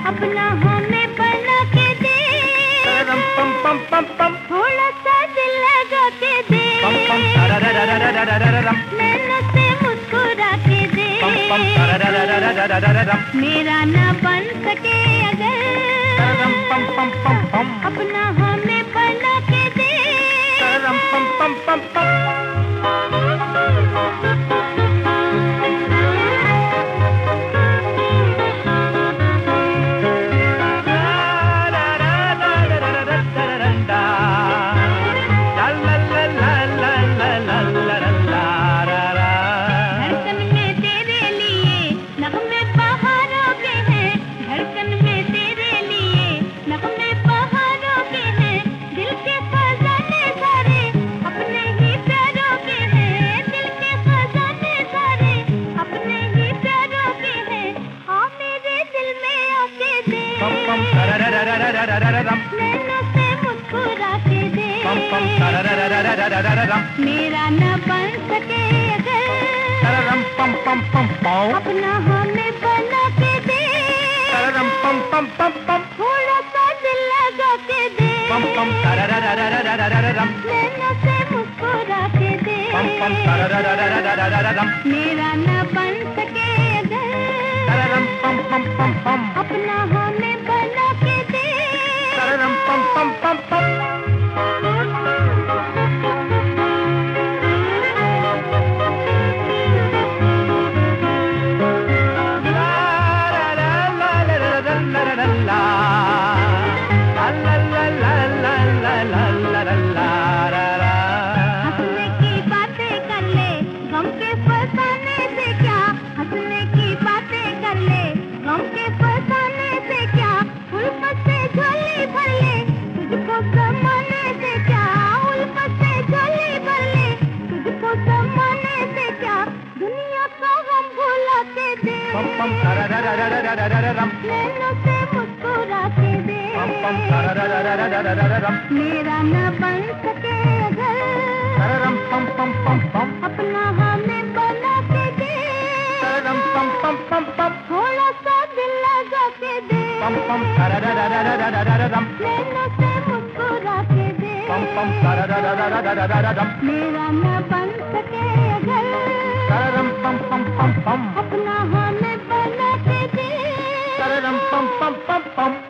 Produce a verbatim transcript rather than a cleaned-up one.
अपना हमें बना के दे, रम पम पम पम पम, थोड़ा सा दिल लगा के दे, पम पम तररररररररररम, नैनों से मुस्कुरा के दे, पम पम तरररररररररम, मेरा ना बन सके अगर, रम पम पम पम पम, अपना हमें बना के दे, रम पम पम पम पम। नैनों से मुस्कुरा के दे, मेरा न बन सके अगर, अपना हमें बना के दे, थोड़ा सा दिल लगा के दे, नैनों से मुस्कुरा के दे, मेरा न बन सके अगर, अपना हमें बना के दे, pum pum pum pum. हंसने की बातें कर ले, गम के फसाने से क्या, हंसने की बातें कर ले, गम के फसाने से क्या, उल्फत से झोली भर ले, तुझको समाने से क्या, उल्फत से झोली भर ले, तुझको समाने से क्या, दुनिया का गम भुला के दे, नैनों से मुस्कुरा के दे, मेरा न बन सके अगर, अपना हमें बना के दे, थोड़ा सा दिल लगा के दे, नैनों से मुस्कुरा के दे, मेरा न बन सके अगर, अपना हमें बना के दे, pum pum pum pum.